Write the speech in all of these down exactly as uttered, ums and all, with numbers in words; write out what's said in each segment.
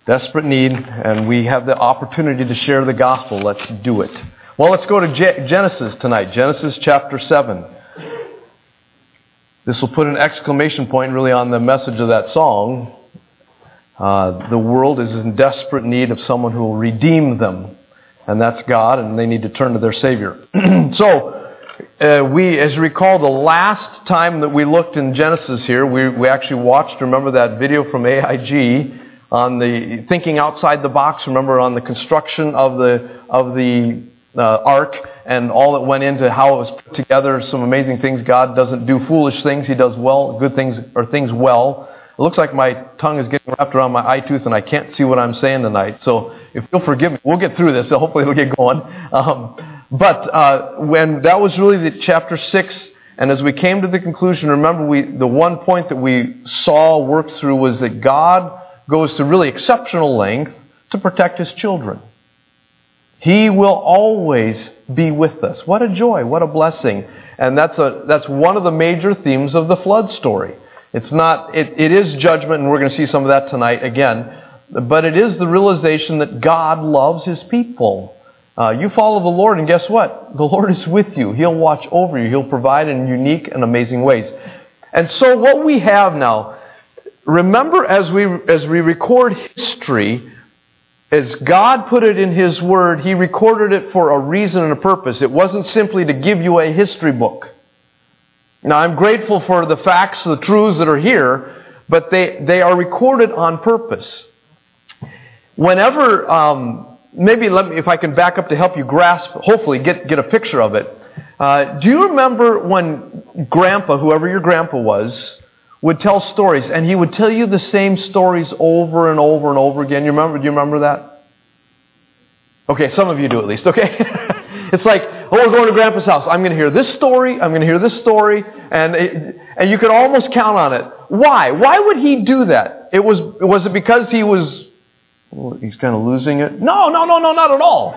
Desperate need, and we have the opportunity to share the gospel. Let's do it. Well, let's go to Je- Genesis tonight. Genesis chapter seven. This will put an exclamation point really on the message of that song. Uh, the world is in desperate need of someone who will redeem them. And that's God, and they need to turn to their Savior. so, uh, we, as you recall, the last time that we looked in Genesis here, we, we actually watched, remember that video from A I G on the thinking outside the box, remember on the construction of the of the uh, ark and all that went into how it was put together, some amazing things. God doesn't do foolish things. He does well, good things, or things well. It looks like my tongue is getting wrapped around my eye tooth and I can't see what I'm saying tonight. So if you'll forgive me, we'll get through this. So hopefully it'll get going. Um, but uh, when that was really the chapter six, and as we came to the conclusion, remember we the one point that we saw worked through was that God goes to really exceptional length to protect His children. He will always be with us. What a joy, what a blessing. And that's a that's one of the major themes of the flood story. It's not, it, it is judgment, and we're going to see some of that tonight again, but it is the realization that God loves His people. Uh, you follow the Lord, and guess what? The Lord is with you. He'll watch over you. He'll provide in unique and amazing ways. And so what we have now, remember as we as we record history, as God put it in His Word, He recorded it for a reason and a purpose. It wasn't simply to give you a history book. Now, I'm grateful for the facts, the truths that are here, but they, they are recorded on purpose. Whenever, um, maybe let me, if I can back up to help you grasp, hopefully get, get a picture of it. Uh, do you remember when Grandpa, whoever your grandpa was, would tell stories, and he would tell you the same stories over and over and over again? You remember? Do you remember that? Okay, some of you do at least, okay? It's like, oh, we're going to Grandpa's house. I'm going to hear this story. I'm going to hear this story. And it, and you could almost count on it. Why? Why would he do that? It was was it because he was, well, he's kind of losing it? No, no, no, no, not at all.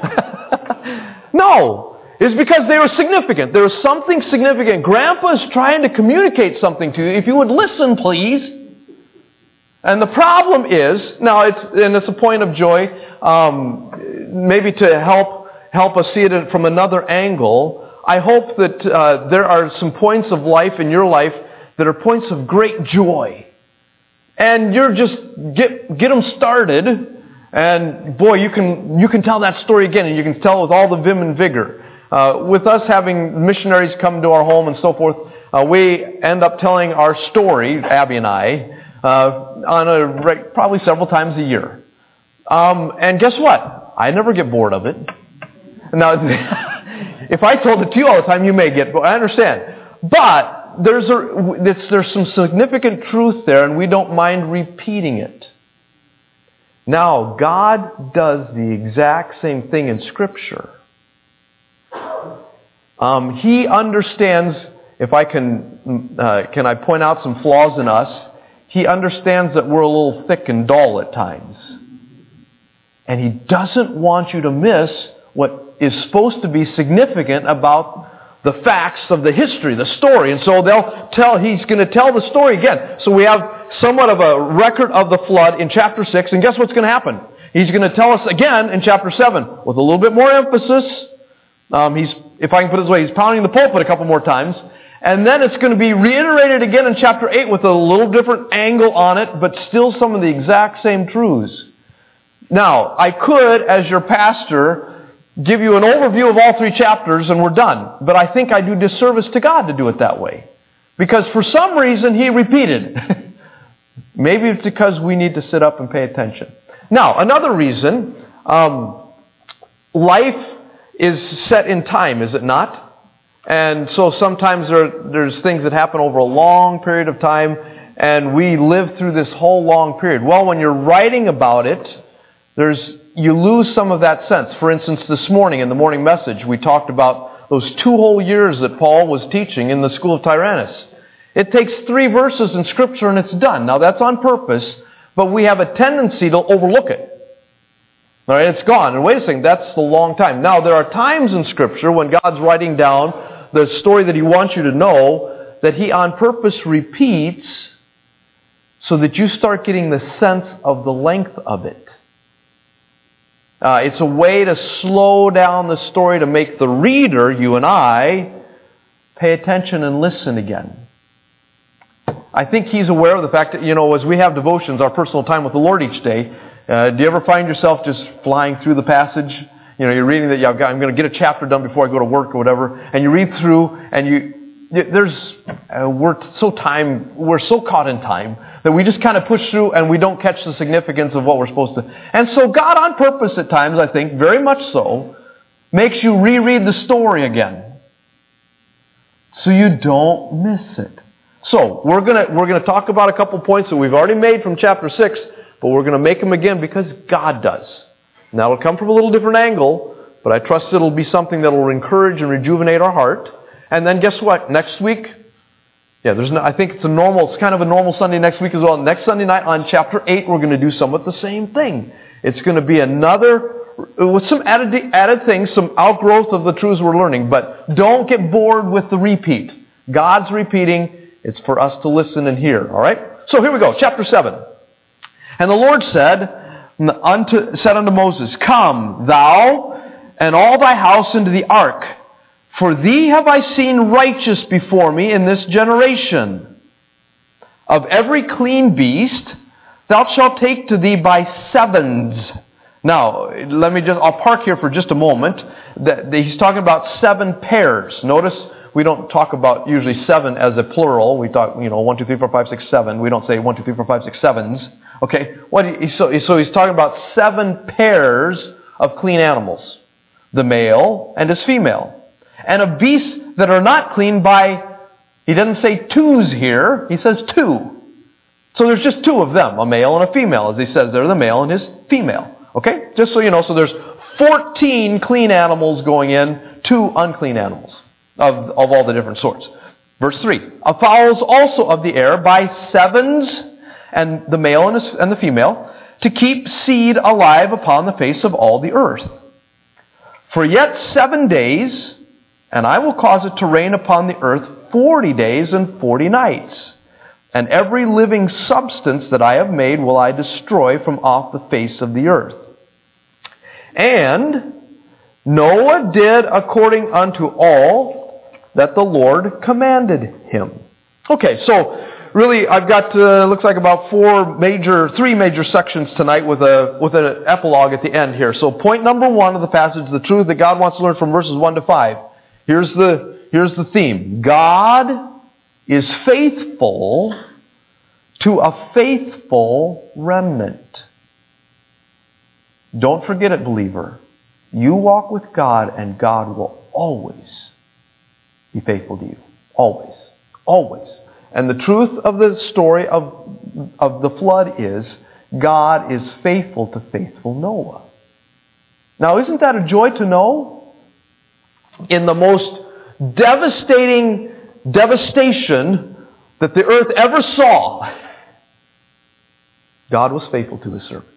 No. It's because they were significant. There was something significant. Grandpa is trying to communicate something to you. If you would listen, please. And the problem is, now it's, and it's a point of joy, um, maybe to help help us see it from another angle. I hope that uh, there are some points of life in your life that are points of great joy. And you're just, get get them started, and boy, you can you can tell that story again, and you can tell with all the vim and vigor. Uh, with us having missionaries come to our home and so forth, uh, we end up telling our story, Abby and I, uh, on a probably several times a year. Um, and guess what? I never get bored of it. Now, if I told it to you all the time, you may get bored. I understand. But there's a, there's some significant truth there, and we don't mind repeating it. Now, God does the exact same thing in Scripture. Um, he understands, if I can, uh, can I point out some flaws in us? He understands that we're a little thick and dull at times. And He doesn't want you to miss what is supposed to be significant about the facts of the history, the story. And so they'll tell, He's going to tell the story again. So we have somewhat of a record of the flood in chapter six. And guess what's going to happen? He's going to tell us again in chapter seven with a little bit more emphasis. Um, he's, if I can put it this way, he's pounding the pulpit a couple more times. And then it's going to be reiterated again in chapter eight with a little different angle on it, but still some of the exact same truths. Now, I could, as your pastor, give you an overview of all three chapters and we're done. But I think I do disservice to God to do it that way. Because for some reason He repeated. Maybe it's because we need to sit up and pay attention. Now, another reason, um, life is set in time, is it not? And so sometimes there, there's things that happen over a long period of time, and we live through this whole long period. Well, when you're writing about it, there's you lose some of that sense. For instance, this morning in the morning message, we talked about those two whole years that Paul was teaching in the school of Tyrannus. It takes three verses in Scripture and it's done. Now, that's on purpose, but we have a tendency to overlook it. All right, it's gone. And wait a second, that's the long time. Now, there are times in Scripture when God's writing down the story that He wants you to know that He on purpose repeats so that you start getting the sense of the length of it. Uh, it's a way to slow down the story to make the reader, you and I, pay attention and listen again. I think he's aware of the fact that, you know, as we have devotions, our personal time with the Lord each day, uh, do you ever find yourself just flying through the passage? You know, you're reading that, yeah, I've got, I'm going to get a chapter done before I go to work or whatever, and you read through, and you, there's, uh, we're so time, we're so caught in time that we just kind of push through and we don't catch the significance of what we're supposed to. And so God on purpose at times, I think, very much so, makes you reread the story again so you don't miss it. So, we're going to we're going to talk about a couple points that we've already made from chapter six, but we're going to make them again because God does. Now, it'll come from a little different angle, but I trust it'll be something that will encourage and rejuvenate our heart. And then guess what? Next week, yeah, there's no, I think it's a normal, it's kind of a normal Sunday next week as well. Next Sunday night on chapter eight, we're going to do somewhat the same thing. It's going to be another, with some added, added things, some outgrowth of the truths we're learning. But don't get bored with the repeat. God's repeating. It's for us to listen and hear. All right? So here we go. Chapter seven. And the Lord said unto, said unto Moses, Come, thou and all thy house into the ark. For thee have I seen righteous before me in this generation. Of every clean beast thou shalt take to thee by sevens. Now, let me just, I'll park here for just a moment. He's talking about seven pairs. Notice we don't talk about usually seven as a plural. We talk, you know, one, two, three, four, five, six, seven. We don't say one, two, three, four, five, six, sevens. Okay, what? He, so, so he's talking about seven pairs of clean animals. The male and his female. And of beasts that are not clean by, he doesn't say twos here, he says two. So there's just two of them, a male and a female, as he says there, the male and his female. Okay, just so you know, so there's fourteen clean animals going in, two unclean animals. Of, of all the different sorts. Verse three. Of fowls also of the air by sevens, and the male and, his, and the female, to keep seed alive upon the face of all the earth. For yet seven days, and I will cause it to rain upon the earth forty days and forty nights. And every living substance that I have made will I destroy from off the face of the earth. And Noah did according unto all that the Lord commanded him. Okay, so really I've got, uh, looks like about four major, three major sections tonight with a with an epilogue at the end here. So point number one of the passage, the truth that God wants to learn from verses one to five. Here's the, here's the theme. God is faithful to a faithful remnant. Don't forget it, believer. You walk with God and God will always be faithful to you. Always. Always. And the truth of the story of, of the flood is God is faithful to faithful Noah. Now, isn't that a joy to know? In the most devastating devastation that the earth ever saw, God was faithful to his servant.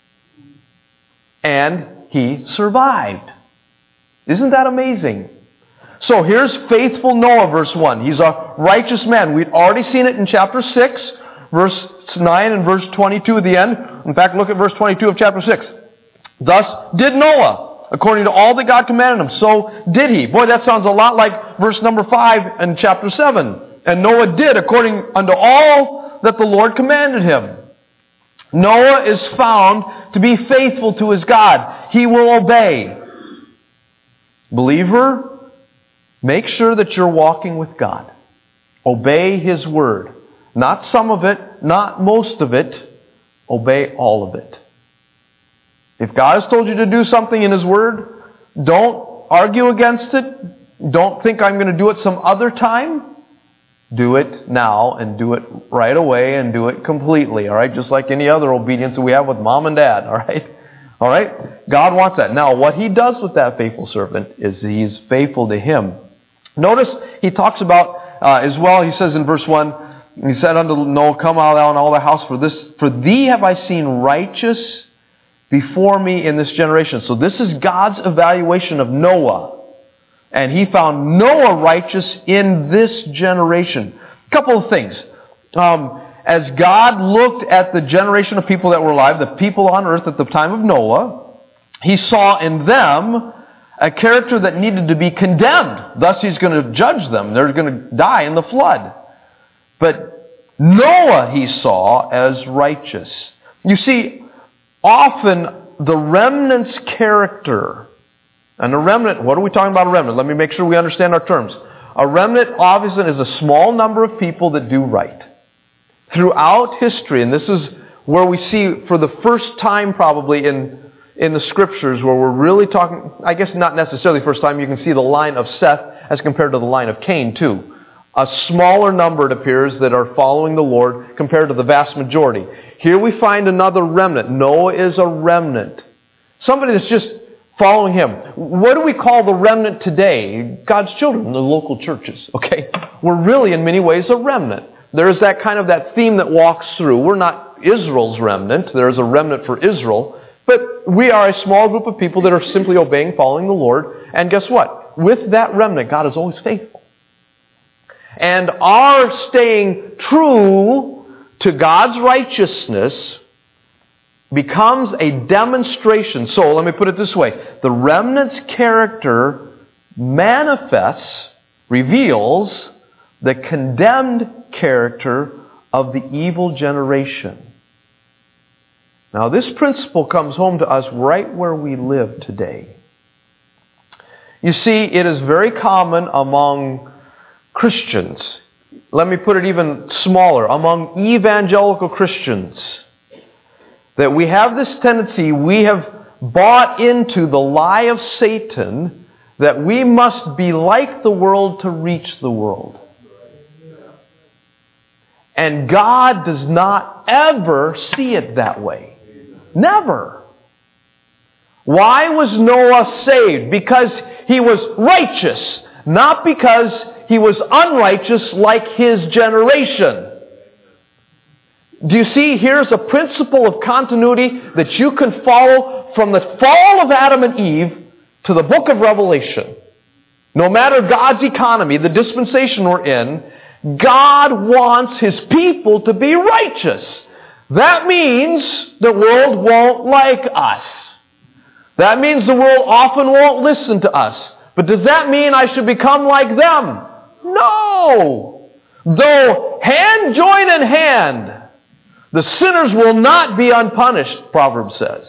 And he survived. Isn't that amazing? So here's faithful Noah, verse one. He's a righteous man. We'd already seen it in chapter six, verse nine and verse twenty-two at the end. In fact, look at verse twenty-two of chapter six. Thus did Noah, according to all that God commanded him. So did he. Boy, that sounds a lot like verse number five in chapter seven. And Noah did according unto all that the Lord commanded him. Noah is found to be faithful to his God. He will obey. Believer, make sure that you're walking with God. Obey his word. Not some of it, not most of it. Obey all of it. If God has told you to do something in his word, don't argue against it. Don't think I'm going to do it some other time. Do it now and do it right away and do it completely. All right? Just like any other obedience that we have with mom and dad. All right? All right? God wants that. Now, what he does with that faithful servant is he's faithful to him. Notice he talks about, uh, as well, he says in verse one, he said unto Noah, Come out thou and all thy house, for this, for thee have I seen righteous before me in this generation. So this is God's evaluation of Noah. And he found Noah righteous in this generation. A couple of things. Um, as God looked at the generation of people that were alive, the people on earth at the time of Noah, He saw in them a character that needed to be condemned. Thus he's going to judge them. They're going to die in the flood. But Noah he saw as righteous. You see, often the remnant's character, and a remnant, what are we talking about a remnant? Let me make sure we understand our terms. A remnant obviously is a small number of people that do right. Throughout history, and this is where we see for the first time probably in in the Scriptures where we're really talking, I guess not necessarily first time, you can see the line of Seth as compared to the line of Cain too. A smaller number, it appears, that are following the Lord compared to the vast majority. Here we find another remnant. Noah is a remnant. Somebody that's just following him. What do we call the remnant today? God's children, the local churches. Okay? We're really in many ways a remnant. There's that kind of that theme that walks through. We're not Israel's remnant. There's a remnant for Israel. But we are a small group of people that are simply obeying, following the Lord. And guess what? With that remnant, God is always faithful. And our staying true to God's righteousness becomes a demonstration. So let me put it this way. The remnant's character manifests, reveals the condemned character of the evil generation. Now this principle comes home to us right where we live today. You see, it is very common among Christians, let me put it even smaller, among evangelical Christians, that we have this tendency, we have bought into the lie of Satan that we must be like the world to reach the world. And God does not ever see it that way. Never. Why was Noah saved? Because he was righteous, not because he was unrighteous like his generation. Do you see? Here's a principle of continuity that you can follow from the fall of Adam and Eve to the book of Revelation. No matter God's economy, the dispensation we're in, God wants His people to be righteous. That means the world won't like us. That means the world often won't listen to us. But does that mean I should become like them? No! Though hand join in hand, the sinners will not be unpunished, Proverbs says.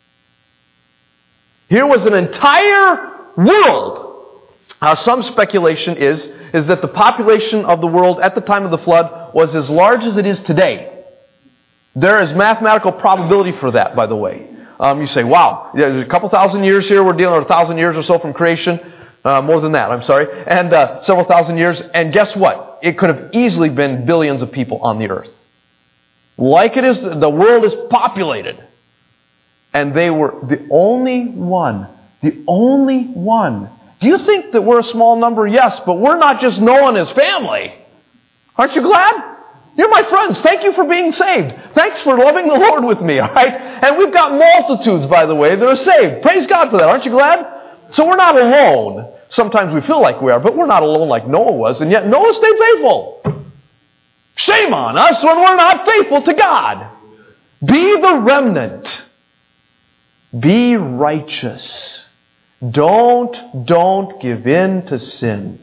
Here was an entire world. Now, some speculation is, is that the population of the world at the time of the flood was as large as it is today. There is mathematical probability for that, by the way. Um, you say, wow, there's a couple thousand years here. We're dealing with a thousand years or so from creation. Uh, more than that, I'm sorry. And uh, several thousand years. And guess what? It could have easily been billions of people on the earth. Like it is, the world is populated. And they were the only one. The only one. Do you think that we're a small number? Yes, but we're not just Noah and his family. Aren't you glad? You're my friends. Thank you for being saved. Thanks for loving the Lord with me, all right? And we've got multitudes, by the way, that are saved. Praise God for that. Aren't you glad? So we're not alone. Sometimes we feel like we are, but we're not alone like Noah was, and yet Noah stayed faithful. Shame on us when we're not faithful to God. Be the remnant. Be righteous. Don't, don't give in to sin.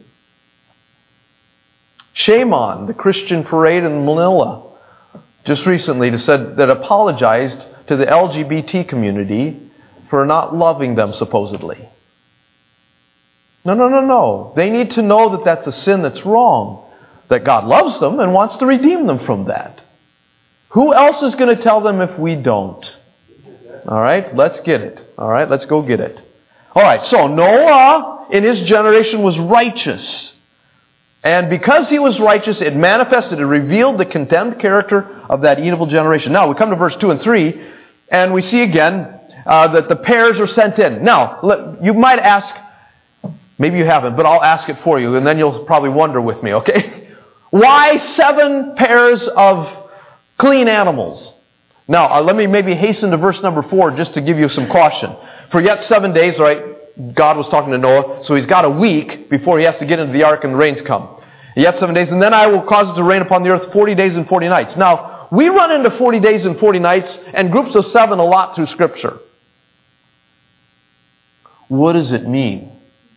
Shame on the Christian parade in Manila just recently that said that apologized to the L G B T community for not loving them supposedly. No, no, no, no. They need to know that that's a sin that's wrong. That God loves them and wants to redeem them from that. Who else is going to tell them if we don't? All right, let's get it. All right, let's go get it. All right, so Noah in his generation was righteous. And because he was righteous, it manifested, it revealed the condemned character of that evil generation. Now, we come to verse two and three, and we see again uh, that the pairs are sent in. Now, let, you might ask, maybe you haven't, but I'll ask it for you, and then you'll probably wonder with me, okay? Why seven pairs of clean animals? Now, uh, let me maybe hasten to verse number four just to give you some caution. For yet seven days, right, God was talking to Noah, so he's got a week before he has to get into the ark and the rains come. Yet seven days, and then I will cause it to rain upon the earth forty days and forty nights. Now, we run into forty days and forty nights and groups of seven a lot through Scripture. What does it mean?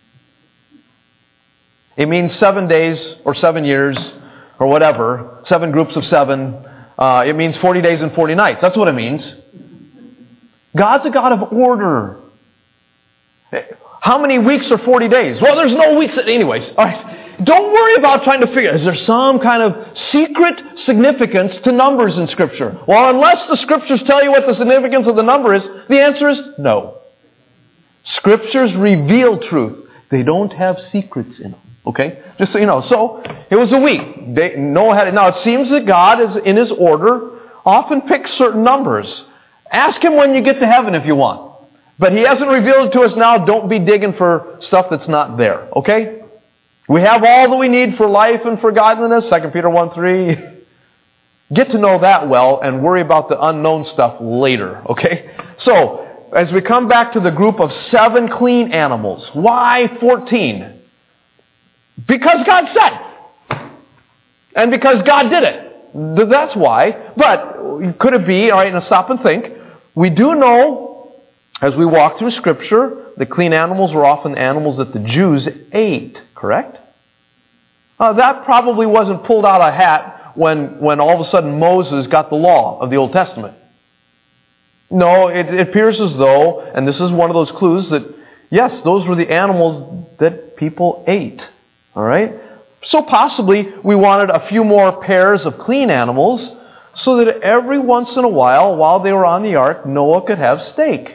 It means seven days or seven years or whatever, seven groups of seven. Uh, it means forty days and forty nights. That's what it means. God's a God of order. How many weeks are forty days? Well, there's no weeks. Anyways, all right. Don't worry about trying to figure, is there some kind of secret significance to numbers in Scripture? Well, unless the Scriptures tell you what the significance of the number is, the answer is no. Scriptures reveal truth. They don't have secrets in them. Okay? Just so you know. So, it was a week. They, Noah had it. Now, it seems that God, is in His order, often picks certain numbers. Ask Him when you get to heaven if you want. But He hasn't revealed it to us now. Don't be digging for stuff that's not there. Okay? We have all that we need for life and for godliness. Second Peter one three. Get to know that well and worry about the unknown stuff later. Okay? So, as we come back to the group of seven clean animals, why fourteen? Because God said. And because God did it. That's why. But could it be, all right, now stop and think. We do know, as we walk through Scripture, the clean animals were often animals that the Jews ate. Correct? Uh, that probably wasn't pulled out of a hat when, when all of a sudden Moses got the law of the Old Testament. No, it, it appears as though, and this is one of those clues, that yes, those were the animals that people ate. All right? So possibly we wanted a few more pairs of clean animals so that every once in a while, while they were on the ark, Noah could have steak.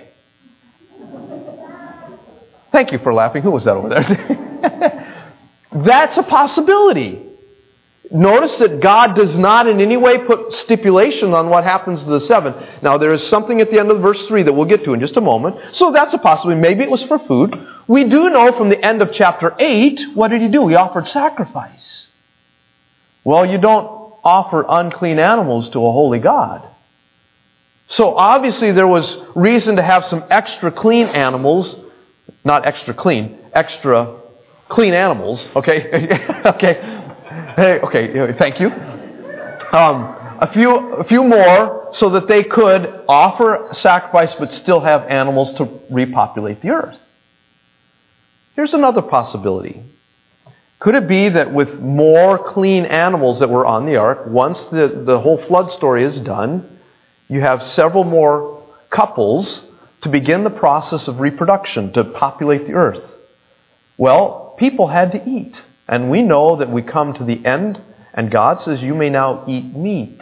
Thank you for laughing. Who was that over there? That's a possibility. Notice that God does not in any way put stipulation on what happens to the seven. Now, there is something at the end of verse three that we'll get to in just a moment. So that's a possibility. Maybe it was for food. We do know from the end of chapter eight, what did He do? He offered sacrifice. Well, you don't offer unclean animals to a holy God. So obviously there was reason to have some extra clean animals. Not extra clean, extra clean animals, okay? okay. Hey, okay, thank you. Um, a few a few more so that they could offer sacrifice but still have animals to repopulate the earth. Here's another possibility. Could it be that with more clean animals that were on the ark, once the, the whole flood story is done, you have several more couples to begin the process of reproduction, to populate the earth? Well, people had to eat. And we know that we come to the end, and God says, you may now eat meat.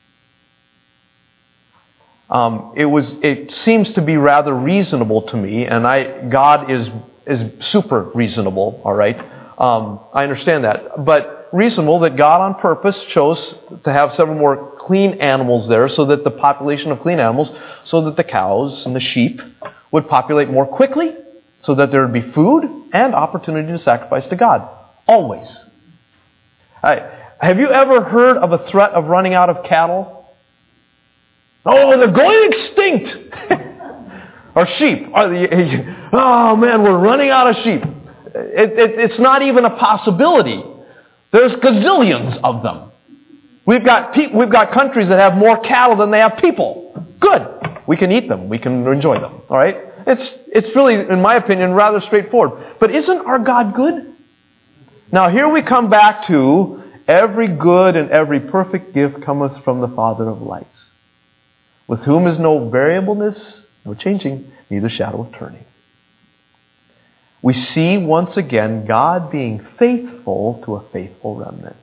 Um, it was. It seems to be rather reasonable to me, and I God is is super reasonable, all right? Um, I understand that. But reasonable that God on purpose chose to have several more clean animals there so that the population of clean animals, so that the cows and the sheep would populate more quickly, so that there would be food and opportunity to sacrifice to God. Always. Right. Have you ever heard of a threat of running out of cattle? Oh, they're going extinct! Or sheep. Oh man, we're running out of sheep. It, it, it's not even a possibility. There's gazillions of them. We've got pe- we've got countries that have more cattle than they have people. Good. We can eat them. We can enjoy them. All right? It's it's really, in my opinion, rather straightforward. But isn't our God good? Now here we come back to every good and every perfect gift cometh from the Father of lights, with whom is no variableness, no changing, neither shadow of turning. We see once again God being faithful to a faithful remnant.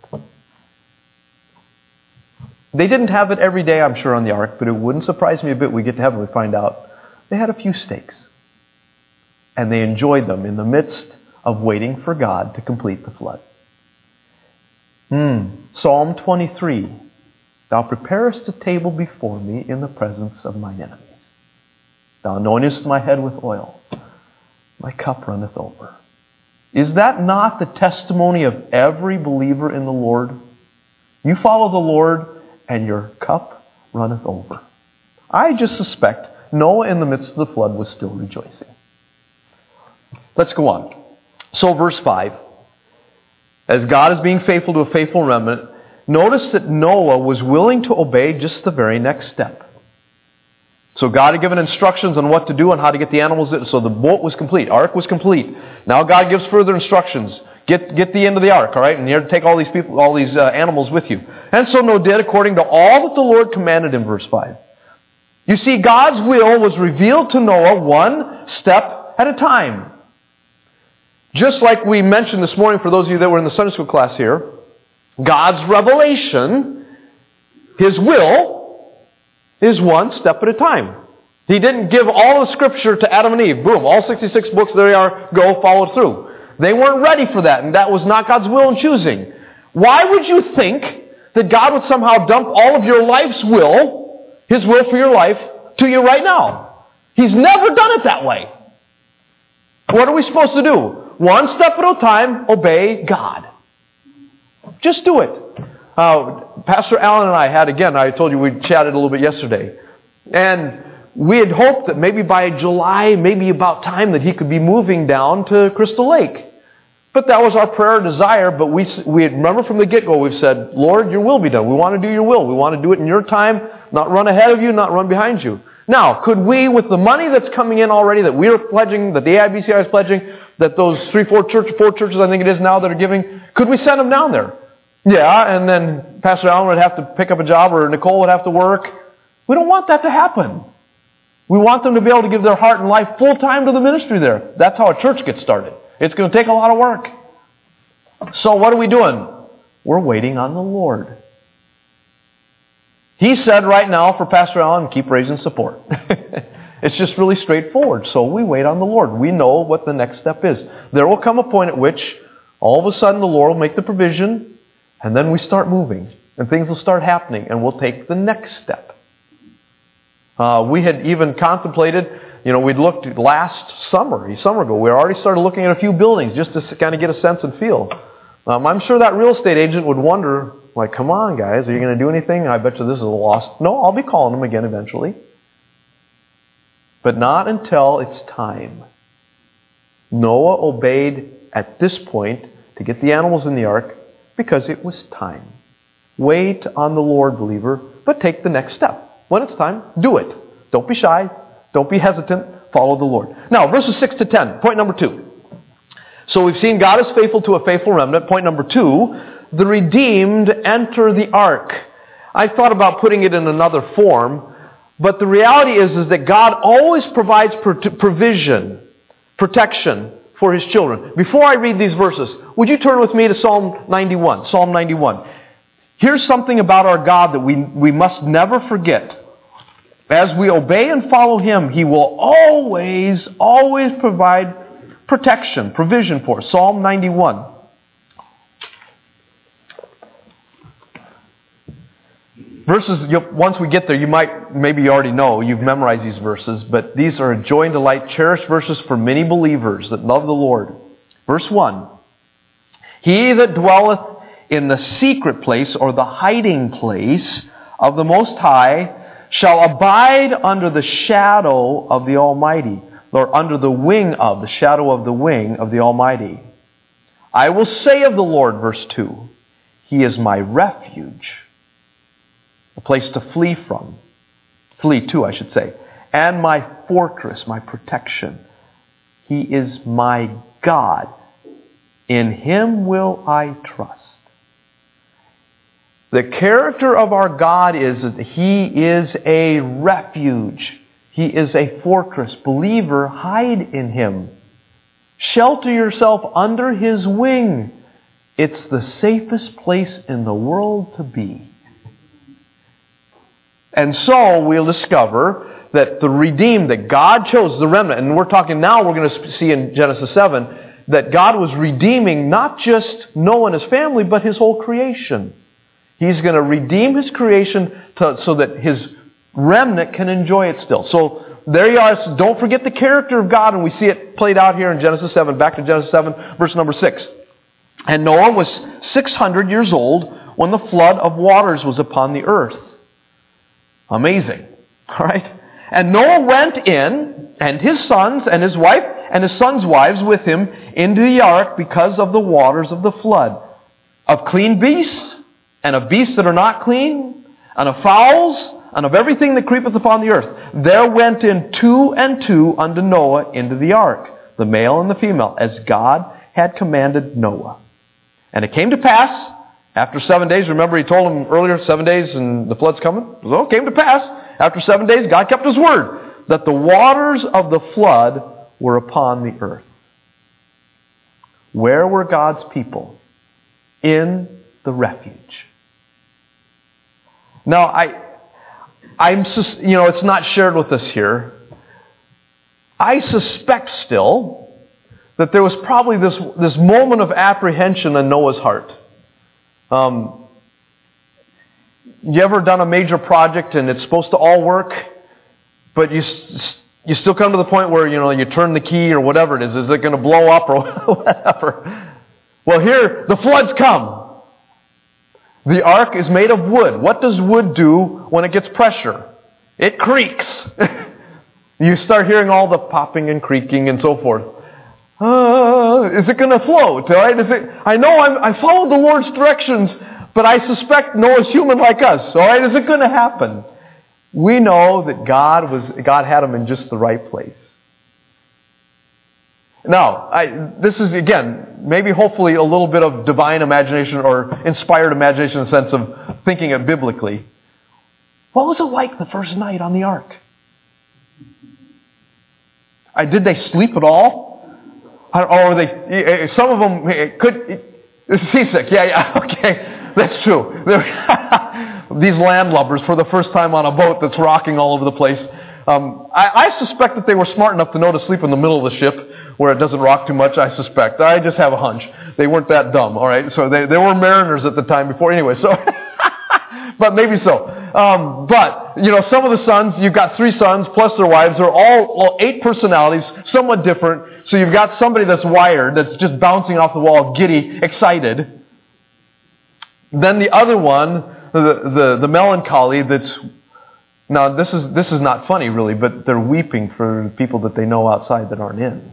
They didn't have it every day, I'm sure, on the ark, but it wouldn't surprise me a bit. We get to heaven, we find out they had a few steaks. And they enjoyed them in the midst of waiting for God to complete the flood. Hmm. Psalm twenty-three. Thou preparest a table before me in the presence of mine enemies. Thou anointest my head with oil. My cup runneth over. Is that not the testimony of every believer in the Lord? You follow the Lord and your cup runneth over. I just suspect Noah in the midst of the flood was still rejoicing. Let's go on. So verse five. As God is being faithful to a faithful remnant, notice that Noah was willing to obey just the very next step. So God had given instructions on what to do and how to get the animals. So the boat was complete. Ark was complete. Now God gives further instructions. Get get the end of the ark, all right? And you have to take all these people, all these uh, animals with you. And so Noah did according to all that the Lord commanded him, verse five. You see, God's will was revealed to Noah one step at a time. Just like we mentioned this morning for those of you that were in the Sunday school class here, God's revelation, His will, is one step at a time. He didn't give all of Scripture to Adam and Eve. Boom, all sixty-six books, there they are, go, follow through. They weren't ready for that, and that was not God's will and choosing. Why would you think that God would somehow dump all of your life's will, His will for your life, to you right now? He's never done it that way. What are we supposed to do? One step at a time, obey God. Just do it. Uh, Pastor Allen and I had, again, I told you we chatted a little bit yesterday, and we had hoped that maybe by July, maybe about time, that he could be moving down to Crystal Lake. But that was our prayer and desire, but we, we had, remember from the get-go, we've said, Lord, your will be done. We want to do your will. We want to do it in your time, not run ahead of you, not run behind you. Now, could we, with the money that's coming in already, that we are pledging, that the A I B C I is pledging, that those three, four churches, four churches, I think it is now, that are giving, could we send them down there? Yeah, and then Pastor Allen would have to pick up a job, or Nicole would have to work. We don't want that to happen. We want them to be able to give their heart and life full time to the ministry there. That's how a church gets started. It's going to take a lot of work. So what are we doing? We're waiting on the Lord. He said right now for Pastor Allen, keep raising support. It's just really straightforward. So we wait on the Lord. We know what the next step is. There will come a point at which all of a sudden the Lord will make the provision, and then we start moving, and things will start happening, and we'll take the next step. Uh, we had even contemplated, you know, we'd looked last summer, a summer ago, we already started looking at a few buildings just to kind of get a sense and feel. Um, I'm sure that real estate agent would wonder, like, come on, guys, are you going to do anything? I bet you this is a loss. No, I'll be calling them again eventually. But not until it's time. Noah obeyed at this point to get the animals in the ark because it was time. Wait on the Lord, believer, but take the next step. When it's time, do it. Don't be shy. Don't be hesitant. Follow the Lord. Now, verses six to ten. Point number two. So we've seen God is faithful to a faithful remnant. Point number two, the redeemed enter the ark. I thought about putting it in another form, but the reality is, is that God always provides provision, protection for His children. Before I read these verses, would you turn with me to Psalm ninety-one? Psalm ninety-one. Here's something about our God that we, we must never forget. As we obey and follow Him, He will always, always provide protection, provision for us. Psalm ninety-one. Verses, once we get there, you might, maybe you already know, you've memorized these verses, but these are a joy and delight, cherished verses for many believers that love the Lord. Verse one. He that dwelleth in the secret place, or the hiding place of the Most High, shall abide under the shadow of the Almighty, or under the wing of, the shadow of the wing of the Almighty. I will say of the Lord, verse two, He is my refuge, a place to flee from, flee to, I should say, and my fortress, my protection. He is my God. In Him will I trust. The character of our God is that He is a refuge. He is a fortress. Believer, hide in Him. Shelter yourself under His wing. It's the safest place in the world to be. And so we'll discover that the redeemed, that God chose, the remnant, and we're talking now, we're going to see in Genesis seven, that God was redeeming not just Noah and his family, but His whole creation. He's going to redeem His creation to, so that His remnant can enjoy it still. So there you are. So don't forget the character of God, and we see it played out here in Genesis seven. Back to Genesis seven, verse number six. And Noah was six hundred years old when the flood of waters was upon the earth. Amazing. All right? And Noah went in, and his sons and his wife and his sons' wives with him into the ark because of the waters of the flood. Of clean beasts, and of beasts that are not clean, and of fowls, and of everything that creepeth upon the earth, there went in two and two unto Noah into the ark, the male and the female, as God had commanded Noah. And it came to pass, after seven days, remember he told them earlier, seven days and the flood's coming? So it came to pass, after seven days, God kept his word, that the waters of the flood were upon the earth. Where were God's people? In the refuge. Now, I, I'm, you know, it's not shared with us here. I suspect still that there was probably this, this moment of apprehension in Noah's heart. Um, you ever done a major project and it's supposed to all work, but you you still come to the point where, you know, you turn the key or whatever it is. Is it going to blow up or whatever? Well, here, the floods come. The ark is made of wood. What does wood do when it gets pressure? It creaks. You start hearing all the popping and creaking and so forth. Uh, is it going to float? Right? Is it, I know I'm, I followed the Lord's directions, but I suspect Noah's human like us. All right? Is it going to happen? We know that God was God had him in just the right place. Now, I, this is, again, maybe hopefully a little bit of divine imagination or inspired imagination in the sense of thinking it biblically. What was it like the first night on the ark? I, did they sleep at all? Or were they, some of them could, seasick, yeah, yeah, okay, that's true. These landlubbers for the first time on a boat that's rocking all over the place. Um, I, I suspect that they were smart enough to know to sleep in the middle of the ship where it doesn't rock too much, I suspect. I just have a hunch. They weren't that dumb, all right? So they, they were mariners at the time before, anyway, so, but maybe so. Um, but, you know, some of the sons, you've got three sons plus their wives, they're all, all eight personalities, somewhat different. So you've got somebody that's wired, that's just bouncing off the wall, giddy, excited. Then the other one, the, the, the melancholy that's, now this is, this is not funny really, but they're weeping for people that they know outside that aren't in.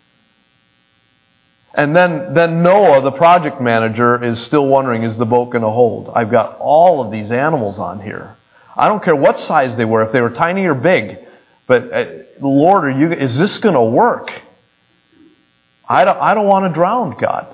And then, then Noah, the project manager, is still wondering, is the boat going to hold? I've got all of these animals on here. I don't care what size they were, if they were tiny or big. But uh, Lord, are you? Is this going to work? I don't, I don't want to drown, God.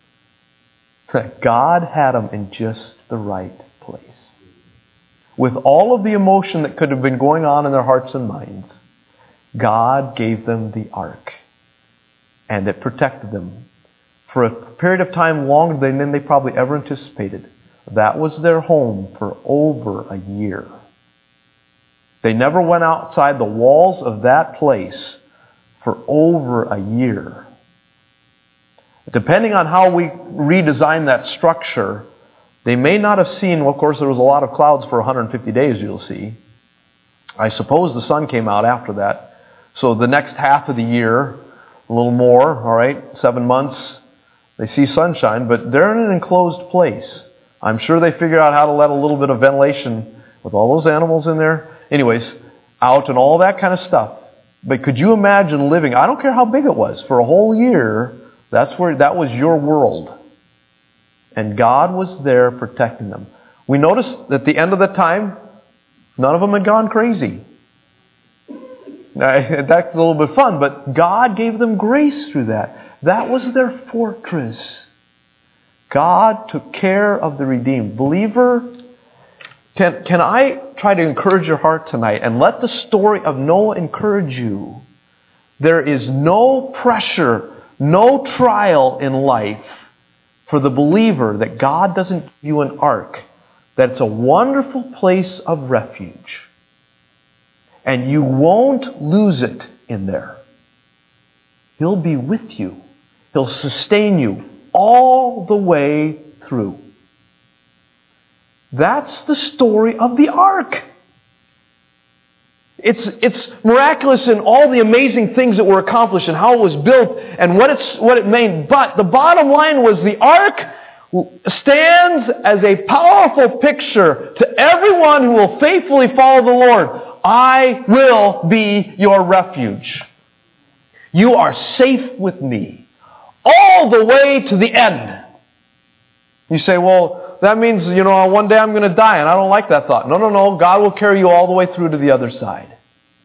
God had them in just the right place. With all of the emotion that could have been going on in their hearts and minds, God gave them the ark. And it protected them for a period of time longer than they probably ever anticipated. That was their home for over a year. They never went outside the walls of that place for over a year. Depending on how we redesign that structure, they may not have seen, well, of course, there was a lot of clouds for one hundred fifty days, you'll see. I suppose the sun came out after that. So the next half of the year, a little more, all right, seven months, they see sunshine, but they're in an enclosed place. I'm sure they figured out how to let a little bit of ventilation with all those animals in there, anyways, out and all that kind of stuff. But could you imagine living, I don't care how big it was, for a whole year, that's where, that was your world. And God was there protecting them. We noticed that at the end of the time, none of them had gone crazy. Now, that's a little bit fun, but God gave them grace through that. That was their fortress. God took care of the redeemed. Believer, can, can I try to encourage your heart tonight and let the story of Noah encourage you? There is no pressure, no trial in life for the believer that God doesn't give you an ark. That it's a wonderful place of refuge. And you won't lose it in there. He'll be with you. He'll sustain you all the way through. That's the story of the ark. It's, it's miraculous in all the amazing things that were accomplished and how it was built and what, it's, what it meant. But the bottom line was the ark stands as a powerful picture to everyone who will faithfully follow the Lord. I will be your refuge. You are safe with me all the way to the end. You say, well, that means, you know, one day I'm going to die, and I don't like that thought. No, no, no. God will carry you all the way through to the other side.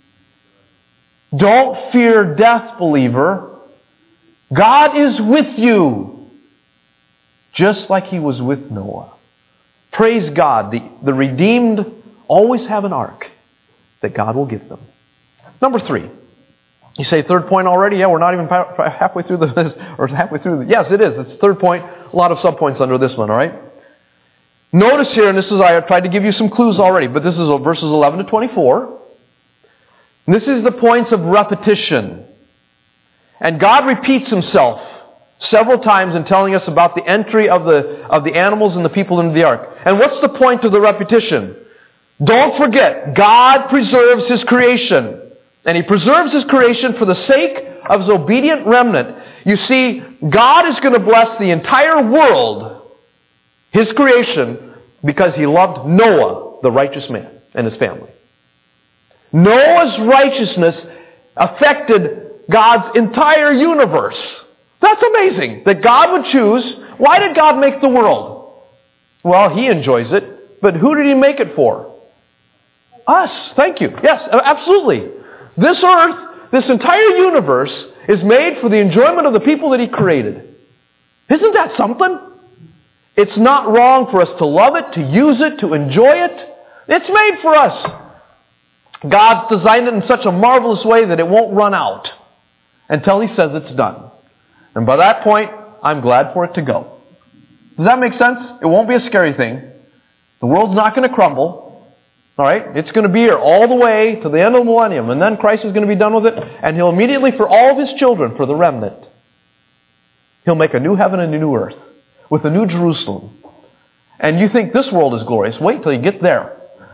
Don't fear death, believer. God is with you, just like He was with Noah. Praise God. The, the redeemed always have an ark that God will give them. Number three. You say third point already? Yeah, we're not even halfway through this, or halfway through the, yes, it is. It's third point. A lot of subpoints under this one, all right? Notice here, and this is, I tried to give you some clues already, but this is verses eleven to twenty-four. This is the points of repetition. And God repeats Himself several times in telling us about the entry of the, of the animals and the people into the ark. And what's the point of the repetition? Don't forget, God preserves His creation. And He preserves His creation for the sake of His obedient remnant. You see, God is going to bless the entire world, His creation, because He loved Noah, the righteous man, and his family. Noah's righteousness affected God's entire universe. That's amazing that God would choose. Why did God make the world? Well, He enjoys it, but who did He make it for? Us. Thank you. Yes, absolutely. This earth, this entire universe, is made for the enjoyment of the people that He created. Isn't that something? It's not wrong for us to love it, to use it, to enjoy it. It's made for us. God's designed it in such a marvelous way that it won't run out until He says it's done. And by that point, I'm glad for it to go. Does that make sense? It won't be a scary thing. The world's not going to crumble. All right? It's going to be here all the way to the end of the millennium. And then Christ is going to be done with it. And He'll immediately, for all of His children, for the remnant, He'll make a new heaven and a new earth with a new Jerusalem. And you think this world is glorious. Wait till you get there.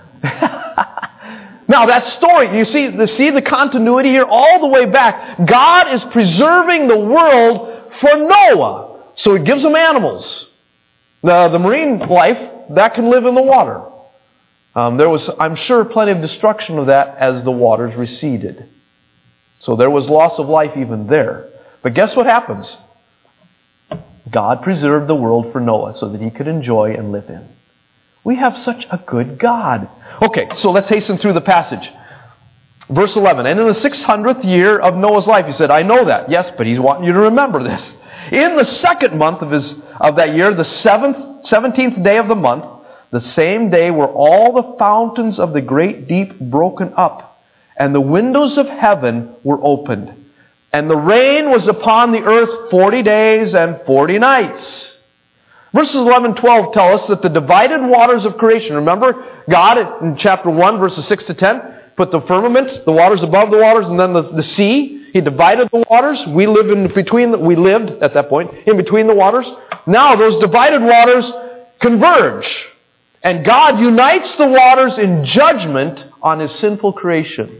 Now that story, you see, you see the continuity here all the way back. God is preserving the world for Noah. So He gives them animals. The, the marine life, that can live in the water. Um, there was, I'm sure, plenty of destruction of that as the waters receded. So there was loss of life even there. But guess what happens? God preserved the world for Noah so that he could enjoy and live in. We have such a good God. Okay, so let's hasten through the passage. Verse eleven, and in the six hundredth year of Noah's life, he said, I know that. Yes, but he's wanting you to remember this. In the second month of his of that year, the seventh, seventeenth day of the month, the same day were all the fountains of the great deep broken up, and the windows of heaven were opened. And the rain was upon the earth forty days and forty nights. Verses eleven and twelve tell us that the divided waters of creation, remember God in chapter one, verses six to ten, put the firmament, the waters above the waters, and then the, the sea. He divided the waters. We live in between, we lived at that point, in between the waters. Now those divided waters converge. And God unites the waters in judgment on His sinful creation.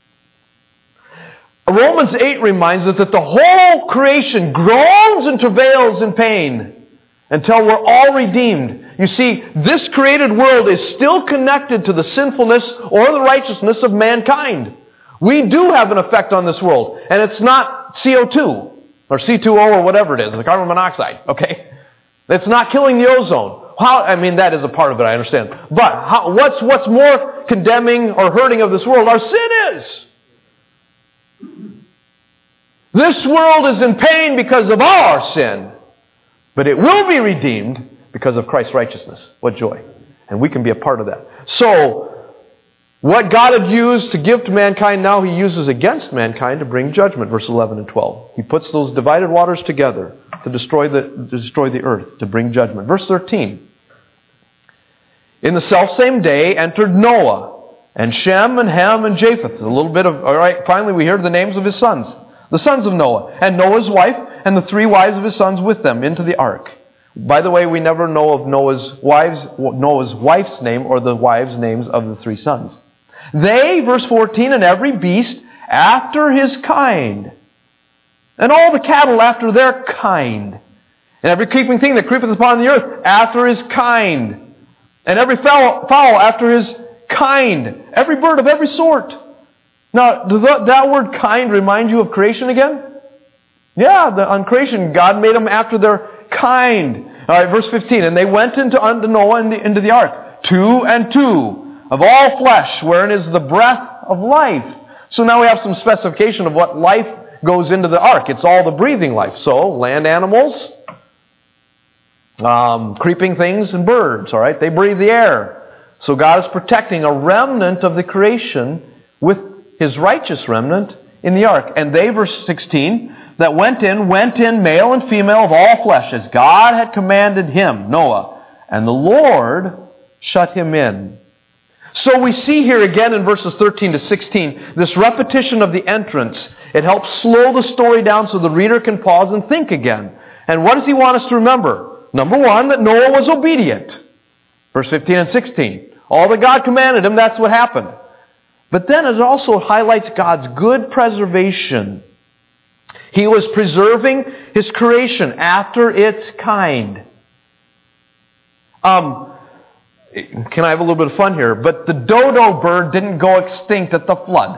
Romans eight reminds us that the whole creation groans and travails in pain until we're all redeemed. You see, this created world is still connected to the sinfulness or the righteousness of mankind. We do have an effect on this world, and it's not C O two or C two O or whatever it is, the carbon monoxide, okay? It's not killing the ozone. How, I mean, that is a part of it, I understand. But how, what's, what's more condemning or hurting of this world? Our sin is. This world is in pain because of our sin. But it will be redeemed because of Christ's righteousness. What joy. And we can be a part of that. So, what God had used to give to mankind, now He uses against mankind to bring judgment. Verse eleven and twelve. He puts those divided waters together to destroy the, to destroy the earth, to bring judgment. Verse thirteen. In the selfsame day entered Noah, and Shem and Ham and Japheth. A little bit of, all right, finally we hear the names of his sons. The sons of Noah, and Noah's wife, and the three wives of his sons with them into the ark. By the way, we never know of Noah's wives, Noah's wife's name or the wives' names of the three sons. They, verse fourteen, and every beast after his kind, and all the cattle after their kind, and every creeping thing that creepeth upon the earth after his kind, and every fowl, fowl after his kind, every bird of every sort. Now, does that, that word kind remind you of creation again? Yeah, the, on creation, God made them after their kind. All right, verse fifteen. And they went into unto Noah in the, into the ark, two and two, of all flesh, wherein is the breath of life. So now we have some specification of what life goes into the ark. It's all the breathing life. So, land animals, um, creeping things, and birds, all right? They breathe the air. So God is protecting a remnant of the creation with His righteous remnant in the ark. And they, verse sixteen, that went in, went in male and female of all flesh, as God had commanded him, Noah. And the Lord shut him in. So we see here again in verses thirteen to sixteen, this repetition of the entrance. It helps slow the story down so the reader can pause and think again. And what does he want us to remember? Number one, that Noah was obedient. Verse fifteen and sixteen. All that God commanded him, that's what happened. But then it also highlights God's good preservation. He was preserving His creation after its kind. Um, can I have a little bit of fun here? But the dodo bird didn't go extinct at the flood.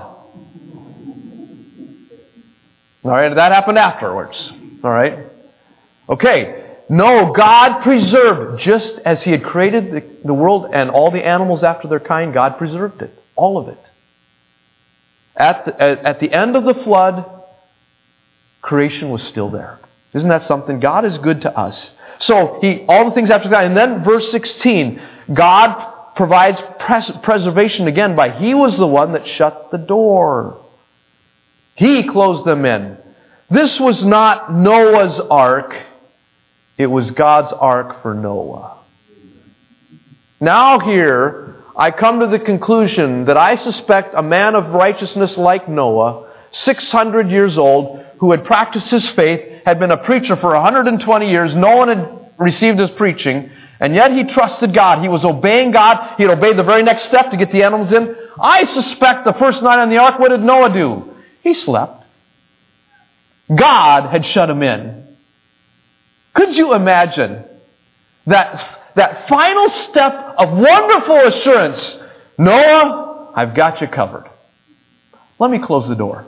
All right, that happened afterwards. All right? Okay. No, God preserved, just as He had created the, the world and all the animals after their kind, God preserved it. All of it. At the, at, at the end of the flood, creation was still there. Isn't that something? God is good to us. So, he all the things after that. And then verse sixteen, God provides pres- preservation again by He was the one that shut the door. He closed them in. This was not Noah's ark. It was God's ark for Noah. Now here, I come to the conclusion that I suspect a man of righteousness like Noah, six hundred years old, who had practiced his faith, had been a preacher for one hundred twenty years, no one had received his preaching, and yet he trusted God. He was obeying God. He had obeyed the very next step to get the animals in. I suspect the first night on the ark, what did Noah do? He slept. God had shut him in. Could you imagine that, that final step of wonderful assurance? Noah, I've got you covered. Let me close the door.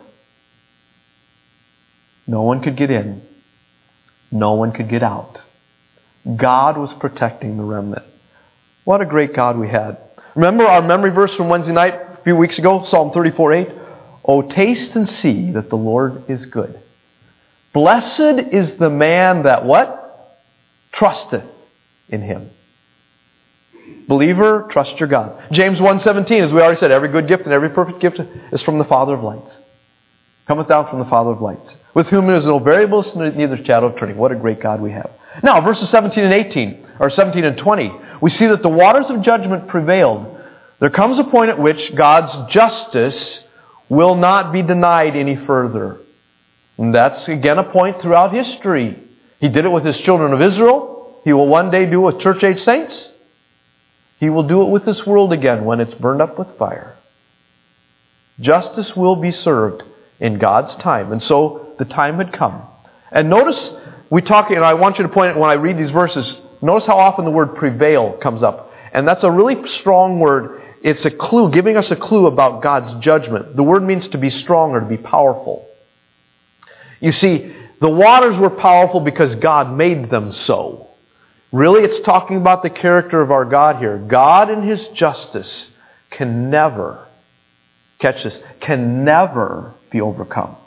No one could get in. No one could get out. God was protecting the remnant. What a great God we had. Remember our memory verse from Wednesday night a few weeks ago, Psalm thirty-four eight? Oh, taste and see that the Lord is good. Blessed is the man that what? Trusteth in Him. Believer, trust your God. James one seventeen, as we already said, every good gift and every perfect gift is from the Father of lights. Cometh down from the Father of lights, with whom there is no variableness, neither shadow of turning. What a great God we have. Now, verses seventeen and eighteen, or seventeen and twenty, we see that the waters of judgment prevailed. There comes a point at which God's justice will not be denied any further. And that's, again, a point throughout history. He did it with His children of Israel. He will one day do it with church-age saints. He will do it with this world again when it's burned up with fire. Justice will be served in God's time. And so the time had come. And notice, we talk, and I want you to point out when I read these verses, notice how often the word prevail comes up. And that's a really strong word. It's a clue, giving us a clue about God's judgment. The word means to be strong or to be powerful. You see, the waters were powerful because God made them so. Really, it's talking about the character of our God here. God in His justice can never, catch this, can never be overcome.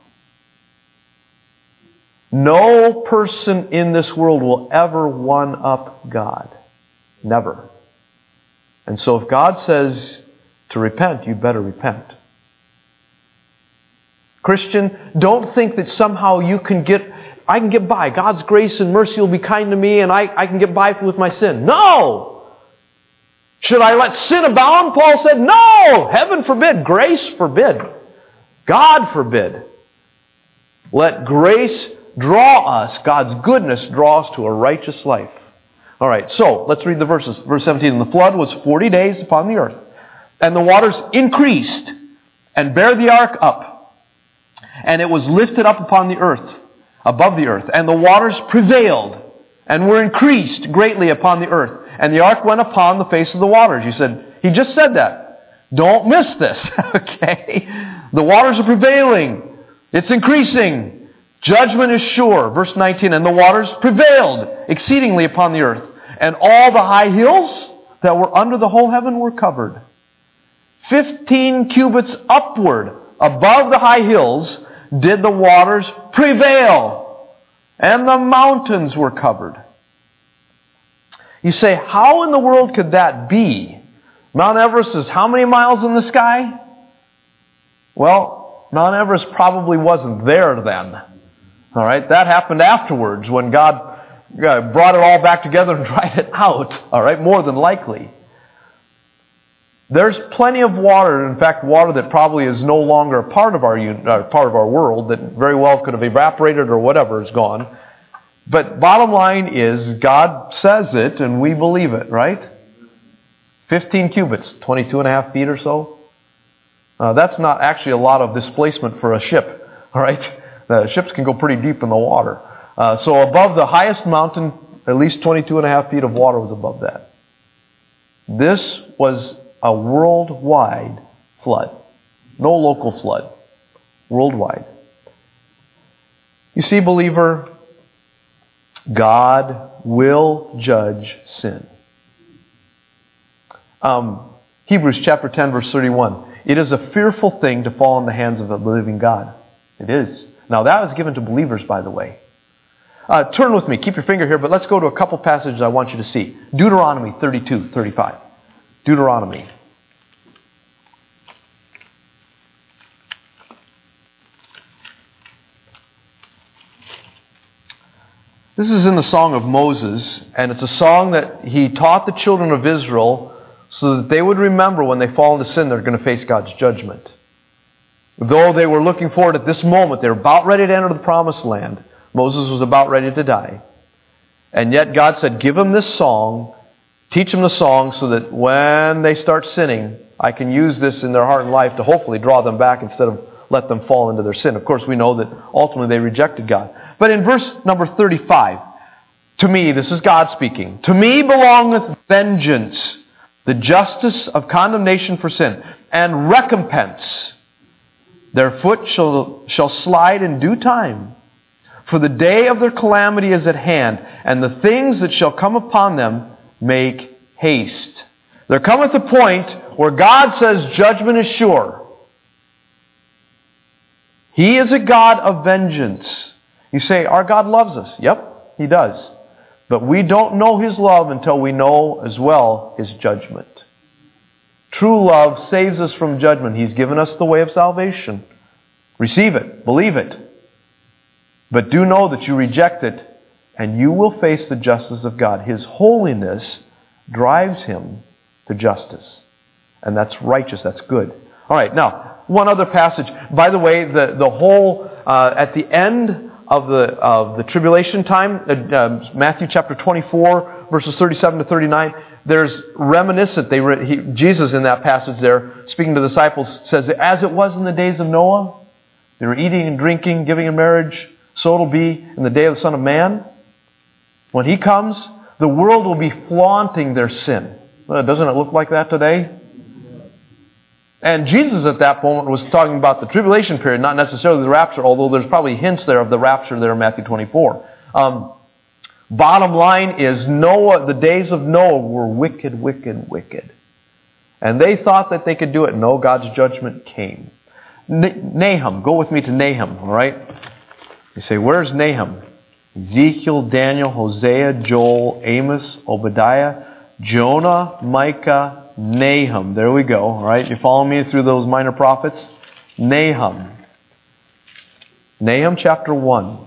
No person in this world will ever one-up God. Never. And so if God says to repent, you better repent. Christian, don't think that somehow you can get, I can get by. God's grace and mercy will be kind to me and I, I can get by with my sin. No! Should I let sin abound? Paul said, no! Heaven forbid. Grace forbid. God forbid. Let grace draw us, God's goodness draw us to a righteous life. All right, so let's read the verses. Verse seventeen, and the flood was forty days upon the earth, and the waters increased and bare the ark up, and it was lifted up upon the earth, above the earth, and the waters prevailed and were increased greatly upon the earth, and the ark went upon the face of the waters. You said, he just said that. Don't miss this, okay? The waters are prevailing. It's increasing. Judgment is sure. Verse nineteen, and the waters prevailed exceedingly upon the earth, and all the high hills that were under the whole heaven were covered. Fifteen cubits upward above the high hills did the waters prevail, and the mountains were covered. You say, how in the world could that be? Mount Everest is how many miles in the sky? Well, Mount Everest probably wasn't there then. All right, that happened afterwards when God brought it all back together and dried it out. All right, more than likely. There's plenty of water, in fact, water that probably is no longer a part of our uh, part of our world, that very well could have evaporated or whatever is gone. But bottom line is, God says it and we believe it, right? fifteen cubits, twenty-two and a half feet or so. Uh, that's not actually a lot of displacement for a ship, all right? The ships can go pretty deep in the water. Uh, so above the highest mountain, at least twenty-two and a half feet of water was above that. This was a worldwide flood. No local flood. Worldwide. You see, believer, God will judge sin. Um, Hebrews chapter ten, verse thirty-one. It is a fearful thing to fall in the hands of the living God. It is. Now that was given to believers, by the way. Uh, turn with me. Keep your finger here, but let's go to a couple passages I want you to see. Deuteronomy thirty-two, thirty-five. Deuteronomy. This is in the Song of Moses, and it's a song that he taught the children of Israel so that they would remember when they fall into sin, they're going to face God's judgment. Though they were looking forward at this moment, they were about ready to enter the promised land. Moses was about ready to die. And yet God said, give them this song, teach them the song so that when they start sinning, I can use this in their heart and life to hopefully draw them back instead of let them fall into their sin. Of course, we know that ultimately they rejected God. But in verse number thirty-five, to me, this is God speaking, to me belongeth vengeance, the justice of condemnation for sin, and recompense. Their foot shall, shall slide in due time. For the day of their calamity is at hand, and the things that shall come upon them make haste. There cometh a point where God says judgment is sure. He is a God of vengeance. You say, our God loves us. Yep, He does. But we don't know His love until we know as well His judgment. True love saves us from judgment. He's given us the way of salvation. Receive it. Believe it. But do know that you reject it, and you will face the justice of God. His holiness drives Him to justice. And that's righteous. That's good. All right, now, one other passage. By the way, the, the whole, uh, at the end of the of the tribulation time, uh, uh, Matthew chapter twenty-four, verses thirty-seven to thirty-nine, there's reminiscent. They re, he, Jesus in that passage there, speaking to the disciples, says, as it was in the days of Noah, they were eating and drinking, giving in marriage, so it'll be in the day of the Son of Man. When He comes, the world will be flaunting their sin. Well, doesn't it look like that today? And Jesus at that moment was talking about the tribulation period, not necessarily the rapture, although there's probably hints there of the rapture there in Matthew twenty-four. Um, bottom line is, Noah, the days of Noah were wicked, wicked, wicked. And they thought that they could do it. No, God's judgment came. Nahum, go with me to Nahum, all right? You say, where's Nahum? Ezekiel, Daniel, Hosea, Joel, Amos, Obadiah, Jonah, Micah, Nahum. There we go. All right, you follow me through those minor prophets? Nahum. Nahum chapter one.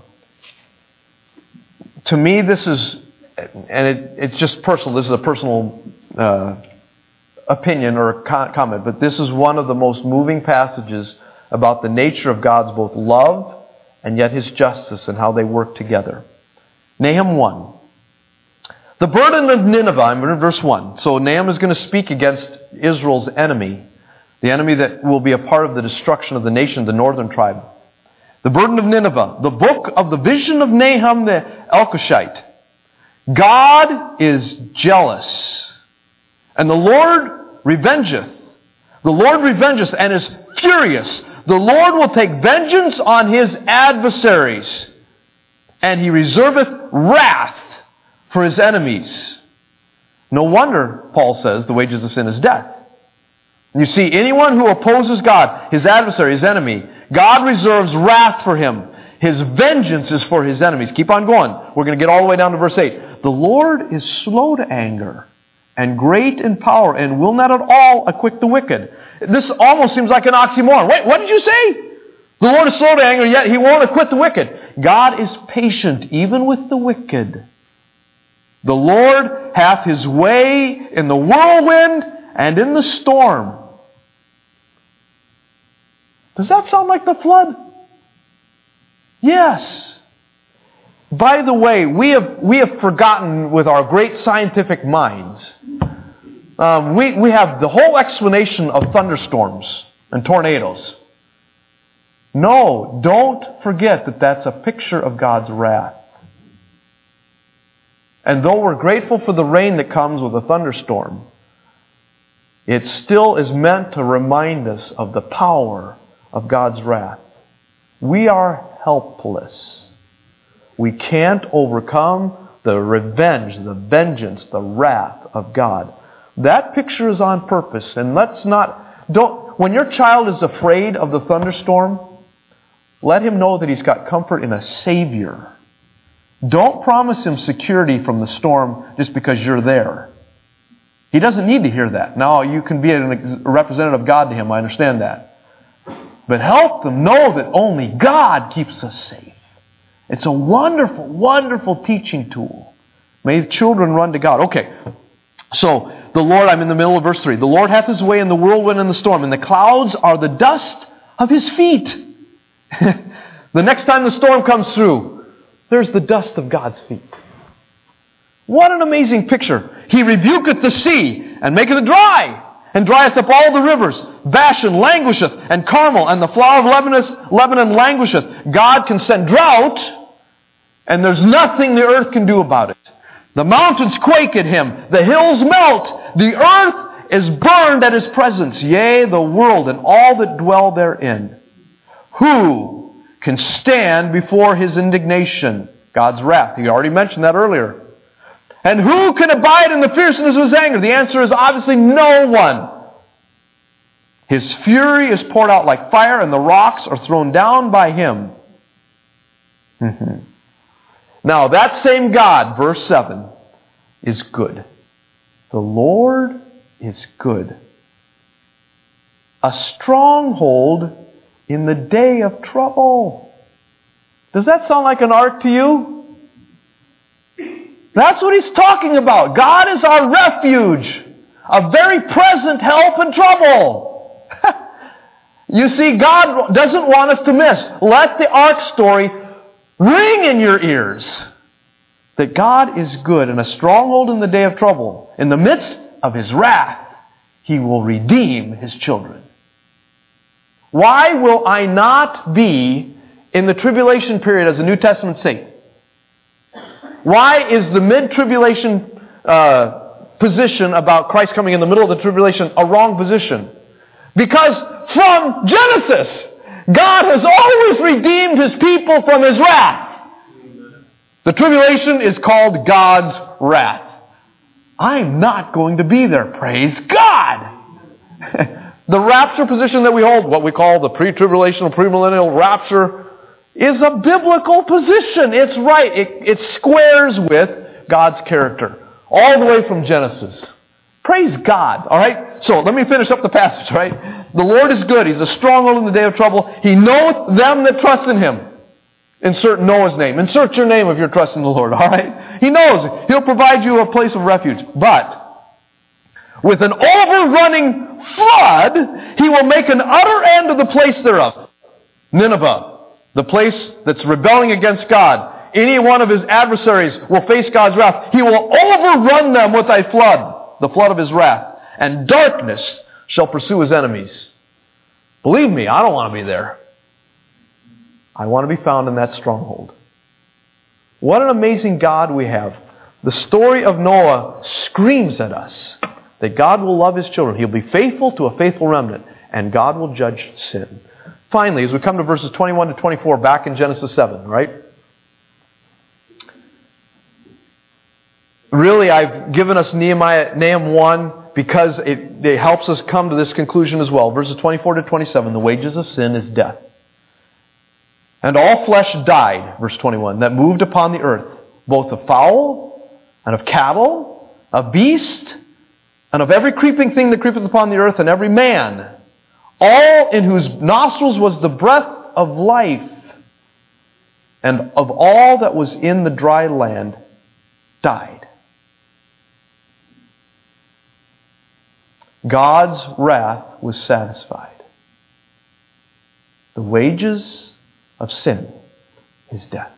To me, this is, and it, it's just personal. This is a personal uh, opinion or comment, but this is one of the most moving passages about the nature of God's both love and yet His justice and how they work together. Nahum one. The burden of Nineveh, I'm in verse one. So Nahum is going to speak against Israel's enemy, the enemy that will be a part of the destruction of the nation, the northern tribe. The burden of Nineveh, the book of the vision of Nahum the Elkoshite. God is jealous, and the Lord revengeth. The Lord revengeth and is furious. The Lord will take vengeance on His adversaries. and He reserveth wrath for His enemies. No wonder, Paul says, the wages of sin is death. You see, anyone who opposes God, his adversary, his enemy, God reserves wrath for him. His vengeance is for His enemies. Keep on going. We're going to get all the way down to verse eight. The Lord is slow to anger and great in power and will not at all acquit the wicked. This almost seems like an oxymoron. Wait, what did you say? The Lord is slow to anger, yet He won't acquit the wicked. God is patient even with the wicked. The Lord hath His way in the whirlwind and in the storm. Does that sound like the flood? Yes. By the way, we have we have forgotten with our great scientific minds. Um, we, we have the whole explanation of thunderstorms and tornadoes. No, don't forget that that's a picture of God's wrath. And though we're grateful for the rain that comes with a thunderstorm, it still is meant to remind us of the power of God's wrath. We are helpless. We can't overcome the revenge, the vengeance, the wrath of God. That picture is on purpose. And let's not, don't, when your child is afraid of the thunderstorm, let him know that he's got comfort in a Savior. Don't promise him security from the storm just because you're there. He doesn't need to hear that. Now, you can be a representative of God to him, I understand that. But help them know that only God keeps us safe. It's a wonderful, wonderful teaching tool. May children run to God. Okay, so the Lord, I'm in the middle of verse three. The Lord hath His way in the whirlwind and the storm, and the clouds are the dust of His feet. The next time the storm comes through, there's the dust of God's feet. What an amazing picture. He rebuketh the sea, and maketh it dry, and drieth up all the rivers. Bashan languisheth, and Carmel, and the flower of Lebanon, Lebanon languisheth. God can send drought, and there's nothing the earth can do about it. The mountains quake at Him. The hills melt. The earth is burned at His presence. Yea, the world and all that dwell therein. Who can stand before His indignation? God's wrath. He already mentioned that earlier. And who can abide in the fierceness of His anger? The answer is obviously no one. His fury is poured out like fire, and the rocks are thrown down by Him. Now, that same God, verse seven, is good. The Lord is good. A stronghold in the day of trouble. Does that sound like an ark to you? That's what He's talking about. God is our refuge, a very present help in trouble. You see, God doesn't want us to miss. Let the ark story ring in your ears that God is good and a stronghold in the day of trouble. In the midst of His wrath, He will redeem His children. Why will I not be in the tribulation period as a New Testament saint? Why is the mid-tribulation uh, position about Christ coming in the middle of the tribulation a wrong position? Because from Genesis, God has always redeemed His people from His wrath. The tribulation is called God's wrath. I'm not going to be there, praise God! The rapture position that we hold, what we call the pre-tribulational, premillennial rapture, is a biblical position. It's right. It, it squares with God's character. All the way from Genesis. Praise God. All right? So, let me finish up the passage, right? The Lord is good. He's a stronghold in the day of trouble. He knoweth them that trust in Him. Insert Noah's name. Insert your name if you're trusting the Lord, all right? He knows. He'll provide you a place of refuge. But, with an overrunning flood, He will make an utter end of the place thereof. Nineveh, the place that's rebelling against God. Any one of His adversaries will face God's wrath. He will overrun them with a flood, the flood of His wrath. And darkness shall pursue His enemies. Believe me, I don't want to be there. I want to be found in that stronghold. What an amazing God we have. The story of Noah screams at us that God will love His children. He'll be faithful to a faithful remnant, and God will judge sin. Finally, as we come to verses twenty-one to twenty-four, back in Genesis seven, right? really, I've given us Nehemiah, Nahum one because it, it helps us come to this conclusion as well. Verses twenty-four to twenty-seven, the wages of sin is death. And all flesh died, verse twenty-one, that moved upon the earth, both of fowl and of cattle, of beast, and of every creeping thing that creepeth upon the earth, and every man, all in whose nostrils was the breath of life, and of all that was in the dry land, died. God's wrath was satisfied. The wages of sin is death.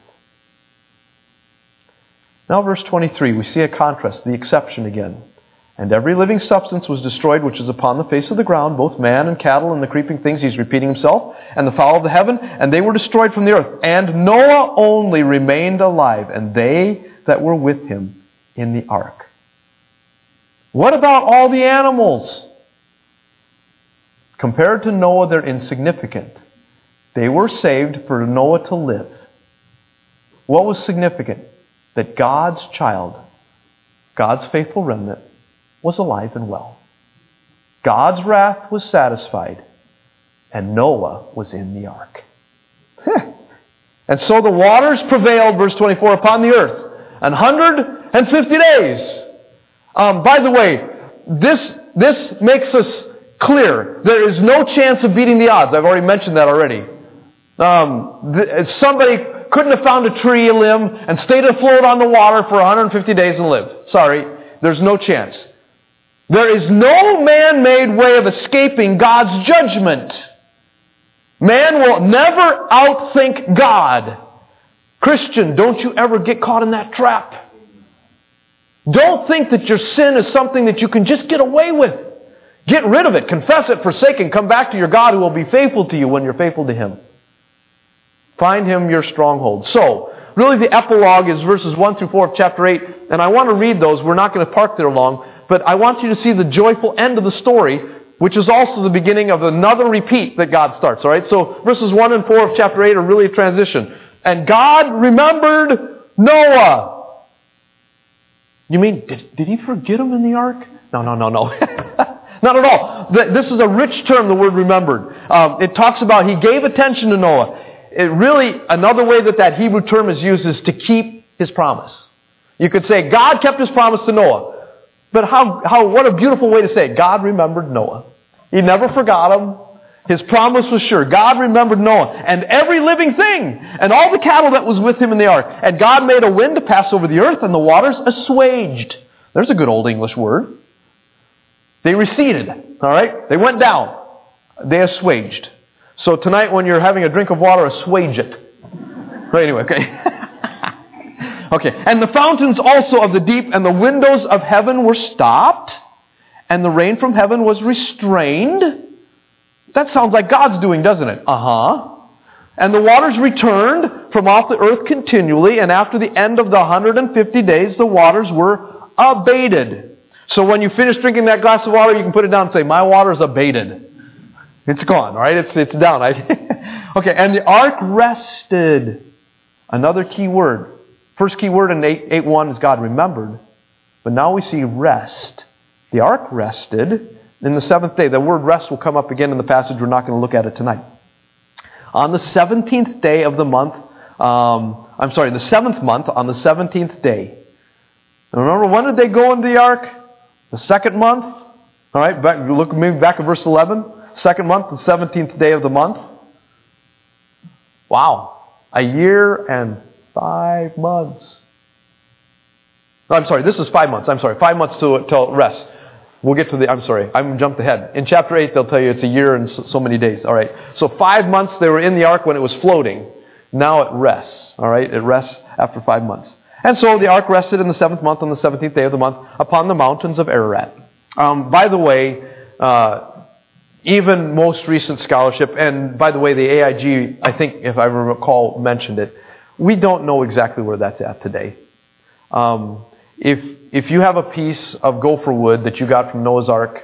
Now verse twenty-three, we see a contrast, the exception again. And every living substance was destroyed which is upon the face of the ground, both man and cattle and the creeping things, he's repeating himself, and the fowl of the heaven, and they were destroyed from the earth. And Noah only remained alive, and they that were with him in the ark. What about all the animals? Compared to Noah, they're insignificant. They were saved for Noah to live. What was significant? That God's child, God's faithful remnant, was alive and well. God's wrath was satisfied, and Noah was in the ark. And so the waters prevailed, verse twenty-four, upon the earth, an hundred and fifty days. Um, by the way, this, this makes us clear. There is no chance of beating the odds. I've already mentioned that already. Um, th- somebody couldn't have found a tree, a limb, and stayed afloat on the water for one hundred fifty days and lived. Sorry, there's no chance. There is no man-made way of escaping God's judgment. Man will never outthink God. Christian, don't you ever get caught in that trap. Don't think that your sin is something that you can just get away with. Get rid of it. Confess it, forsake it, and come back to your God who will be faithful to you when you're faithful to Him. Find Him your stronghold. So, really the epilogue is verses one through four of chapter eight, and I want to read those. We're not going to park there long, but I want you to see the joyful end of the story, which is also the beginning of another repeat that God starts. All right, so verses one and four of chapter eight are really a transition. And God remembered Noah. You mean, did, did He forget him in the ark? No, no, no, no. Not at all. This is a rich term, the word remembered. Um, it talks about He gave attention to Noah. It really, another way that that Hebrew term is used is to keep His promise. You could say, God kept His promise to Noah. But how, how, what a beautiful way to say it. God remembered Noah. He never forgot him. His promise was sure. God remembered Noah and every living thing and all the cattle that was with him in the ark. And God made a wind to pass over the earth and the waters assuaged. There's a good old English word. They receded. All right? They went down. They assuaged. So tonight when you're having a drink of water, assuage it. Right, anyway, okay. Okay. And the fountains also of the deep and the windows of heaven were stopped, and the rain from heaven was restrained. That sounds like God's doing, doesn't it? Uh-huh. And the waters returned from off the earth continually, and after the end of the one hundred fifty days, the waters were abated. So when you finish drinking that glass of water, you can put it down and say, my water's abated. It's gone, all right? It's, it's down. Okay, and the ark rested. Another key word. First key word in eight one is God remembered. But now we see rest. The ark rested in the seventh day. The word rest will come up again in the passage. We're not going to look at it tonight. On the seventeenth day of the month, um, I'm sorry, the seventh month, on the seventeenth day. Now remember, when did they go into the ark? The second month. All right, back, look maybe back at verse eleven. Second month, the seventeenth day of the month. Wow. A year and five months. No, I'm sorry, this is five months. I'm sorry, five months to, till rest. We'll get to the, I'm sorry, I'm jumped ahead. In chapter eight, they'll tell you it's a year and so, so many days. All right. So five months they were in the ark when it was floating. Now it rests. All right. It rests after five months. And so the ark rested in the seventh month on the seventeenth day of the month upon the mountains of Ararat. Um, by the way, uh, even most recent scholarship, and by the way, the A I G, I think, if I recall, mentioned it. We don't know exactly where that's at today. Um, if if you have a piece of gopher wood that you got from Noah's Ark,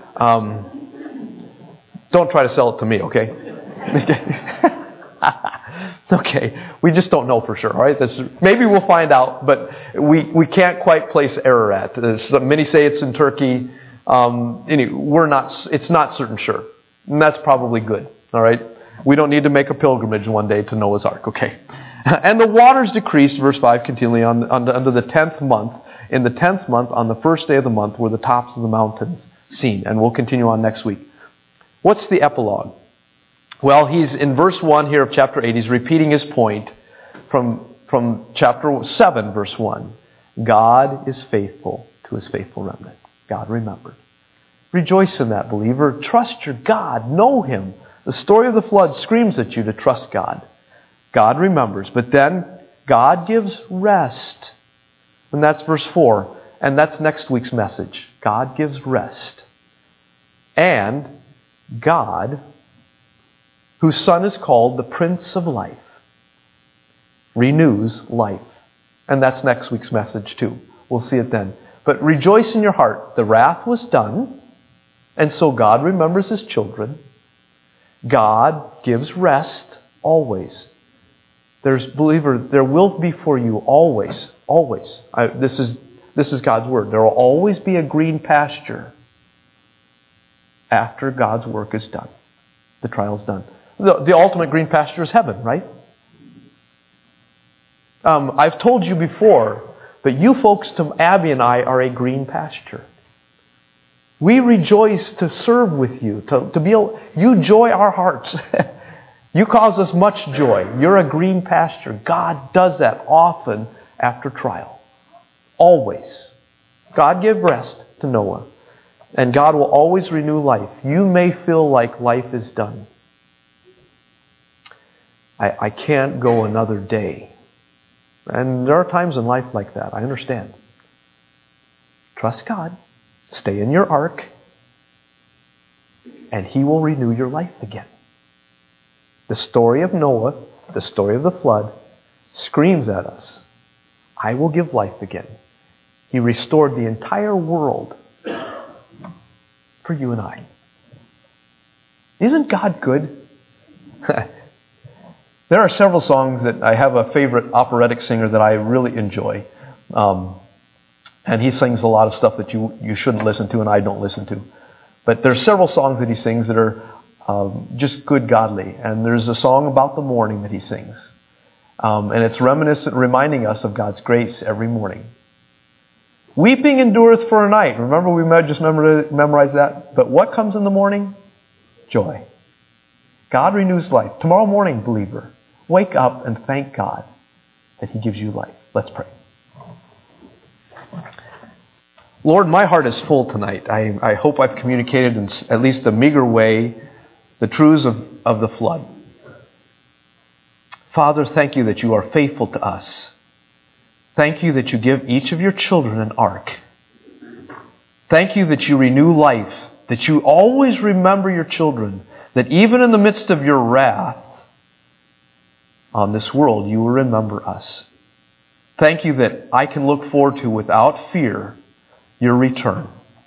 um, don't try to sell it to me, okay? Okay, we just don't know for sure, all right? This, maybe we'll find out, but we, we can't quite place error at. So many say it's in Turkey. Um, anyway, we're not, it's not certain sure. And that's probably good, all right? We don't need to make a pilgrimage one day to Noah's Ark, okay? And the waters decreased, verse five, continually, on, on the, under the tenth month. In the tenth month, on the first day of the month, were the tops of the mountains seen. And we'll continue on next week. What's the epilogue? Well, he's in verse one here of chapter eight. He's repeating his point from, from chapter seven, verse one. God is faithful to his faithful remnant. God remembered. Rejoice in that, believer. Trust your God. Know him. The story of the flood screams at you to trust God. God remembers. But then God gives rest. And that's verse four. And that's next week's message. God gives rest. And God, whose Son is called the Prince of Life, renews life. And that's next week's message too. We'll see it then. But rejoice in your heart. The wrath was done. And so God remembers his children. God gives rest always. There's, believer, there will be for you always, always. I, this is this is God's word. There will always be a green pasture after God's work is done. The trial's done. The, the ultimate green pasture is heaven, right? Um, I've told you before that you folks to Abby and I are a green pasture. We rejoice to serve with you, to, to be able, you joy our hearts. You cause us much joy. You're a green pasture. God does that often after trial. Always. God gave rest to Noah. And God will always renew life. You may feel like life is done. I, I can't go another day. And there are times in life like that. I understand. Trust God. Stay in your ark. And he will renew your life again. The story of Noah, the story of the flood, screams at us, I will give life again. He restored the entire world for you and I. Isn't God good? There are several songs that I have a favorite operatic singer that I really enjoy. Um, and he sings a lot of stuff that you, you shouldn't listen to and I don't listen to. But there's several songs that he sings that are um, just good godly. And there's a song about the morning that he sings. Um, and it's reminiscent, reminding us of God's grace every morning. Weeping endureth for a night. Remember we just memorized that? But what comes in the morning? Joy. God renews life. Tomorrow morning, believer, wake up and thank God that he gives you life. Let's pray. Lord, my heart is full tonight. I, I hope I've communicated in at least a meager way the truths of, of the flood. Father, thank you that you are faithful to us. Thank you that you give each of your children an ark. Thank you that you renew life, that you always remember your children, that even in the midst of your wrath on this world, you will remember us. Thank you that I can look forward to, without fear, your return.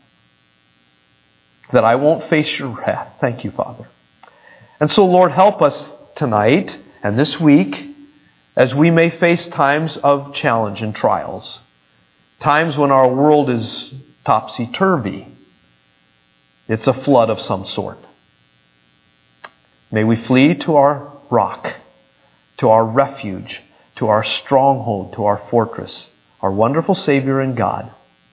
That I won't face your wrath. Thank you, Father. And so, Lord, help us tonight and this week as we may face times of challenge and trials. Times when our world is topsy-turvy. It's a flood of some sort. May we flee to our rock, to our refuge, to our stronghold, to our fortress, our wonderful Savior and God,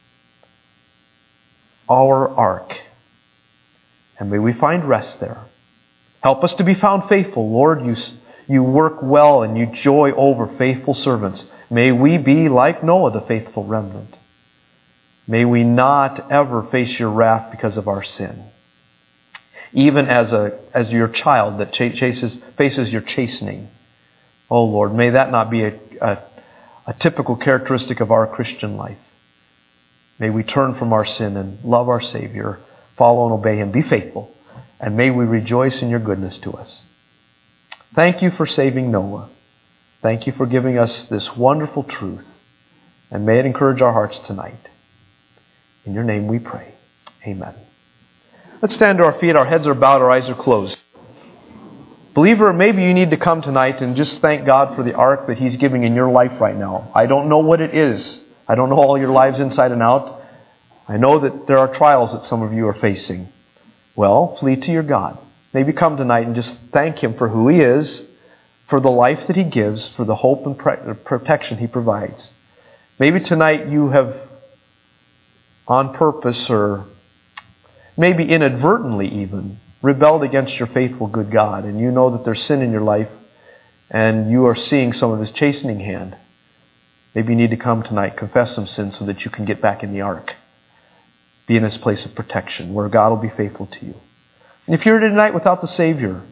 our ark. And may we find rest there. Help us to be found faithful. Lord, you, you work well and you joy over faithful servants. May we be like Noah, the faithful remnant. May we not ever face your wrath because of our sin. Even as a as your child that chases, faces your chastening. Oh Lord, may that not be a, a, a typical characteristic of our Christian life. May we turn from our sin and love our Savior, follow and obey him, be faithful, and may we rejoice in your goodness to us. Thank you for saving Noah. Thank you for giving us this wonderful truth, and may it encourage our hearts tonight. In your name we pray. Amen. Let's stand to our feet. Our heads are bowed. Our eyes are closed. Believer, maybe you need to come tonight and just thank God for the ark that He's giving in your life right now. I don't know what it is. I don't know all your lives inside and out. I know that there are trials that some of you are facing. Well, flee to your God. Maybe come tonight and just thank Him for who He is, for the life that He gives, for the hope and protection He provides. Maybe tonight you have, on purpose or maybe inadvertently even, rebelled against your faithful good God, and you know that there's sin in your life and you are seeing some of His chastening hand. Maybe you need to come tonight, confess some sins so that you can get back in the ark. Be in His place of protection where God will be faithful to you. And if you're here tonight without the Savior,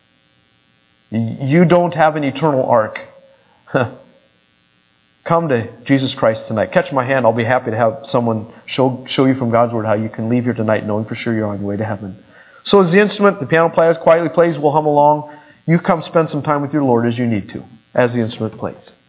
you don't have an eternal ark. Come to Jesus Christ tonight. Catch my hand. I'll be happy to have someone show, show you from God's Word how you can leave here tonight knowing for sure you're on your way to heaven. So as the instrument, the piano player quietly plays, we'll hum along. You come spend some time with your Lord as you need to, as the instrument plays.